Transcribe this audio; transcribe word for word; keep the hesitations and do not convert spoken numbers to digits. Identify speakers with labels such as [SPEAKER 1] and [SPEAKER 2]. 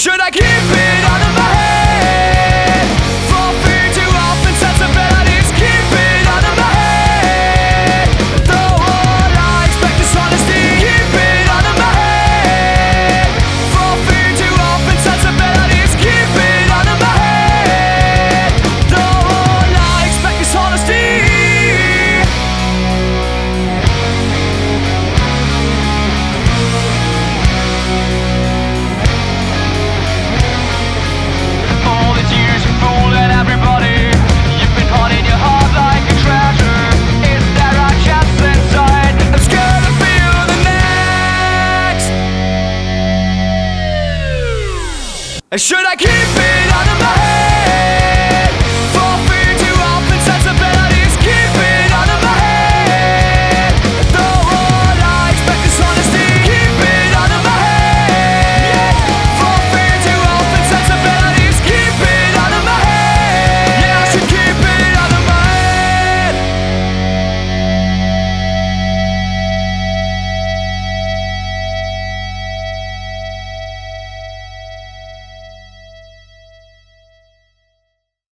[SPEAKER 1] Should I keep it under my head? Fall fear too often, sensibilities. Keep it under my head. Though all I expect is honesty. Keep it under my head. Fall fear too often, sensibilities. Keep it under my head. Though all I expect is honesty. Should I keep it under my head?